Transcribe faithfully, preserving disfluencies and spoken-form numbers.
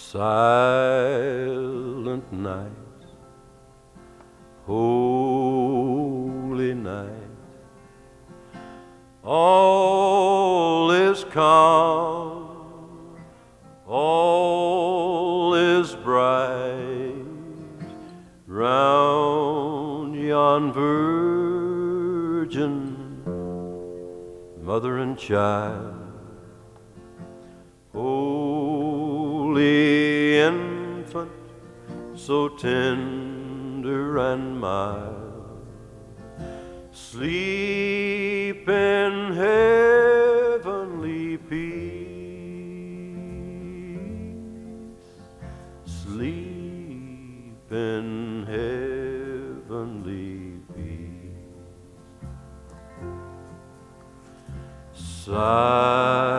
Silent night, holy night, all is calm, all is bright round yon virgin mother and child. Holy infant, so tender and mild, sleep in heavenly peace, sleep in heavenly peace. Silent